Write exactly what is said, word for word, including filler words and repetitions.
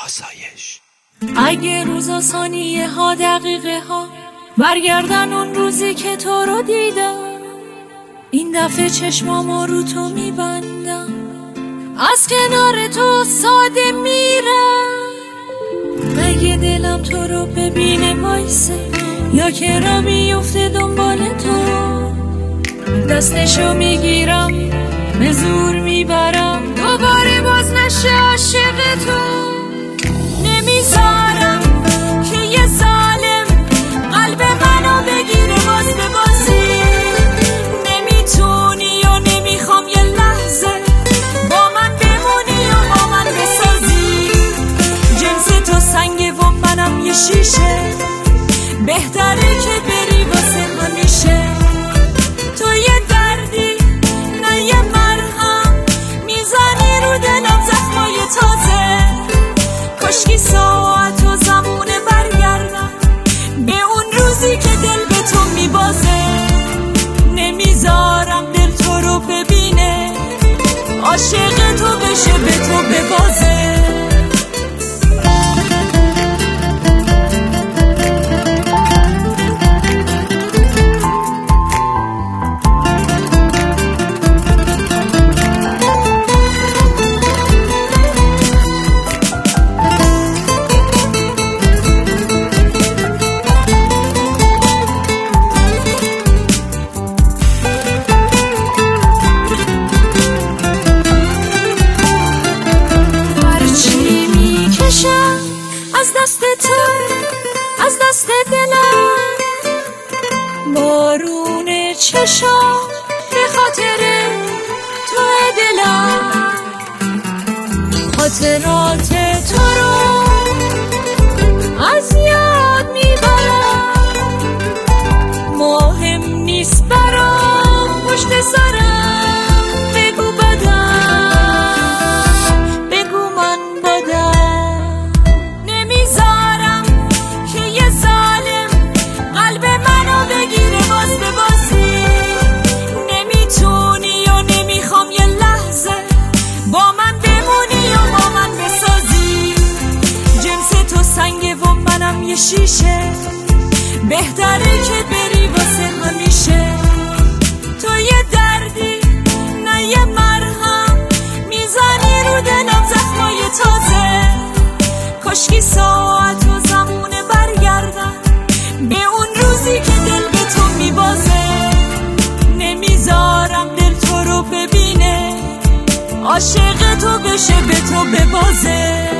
آسایش. اگه روزا ثانیه ها دقیقه ها برگردن اون روزی که تو رو دیدم، این دفعه چشمامو رو تو میبندم، از کنار تو ساده میرم. اگه دلم تو رو ببینه وایسه، یا که را میفته دنبال تو، دستشو میگیرم به زور میبرم، دوباره باز نشه عاشق تو. نمیذارم که یه ظالم قلب منو بگیره باز به بازی. نمیتونی و نمیخوام یه لحظه با من بمونی و با من بسازی. جنس تو سنگه و منم یه شیشه، بهتره که بری واسه همیشه. تو یه دردی نه یه مرهم، میزنی رو دلم زخمای تازه. کاشکی ساعت و زمونه برگردم به اون روزی که دل به تو میبازه. نمیذارم دل تو رو ببینه، عاشق تو بشه به تو ببازه. از دست تو، از دست دلم، بارون چشام به خاطر تو دلم. خاطرات تو رو از یاد میبرم، مهم نیست برام پشت سرم بگو بدم، بگو من بدم. شیشه بهتره که بری واسه همیشه. تو یه دردی نه یه مرهم، میزنی رو دلم زخمای تازه. کاشکی ساعت و زمونه برگردن به اون روزی که دل به تو میبازه. نمیذارم دل تو رو ببینه، عاشق تو بشه به تو ببازه.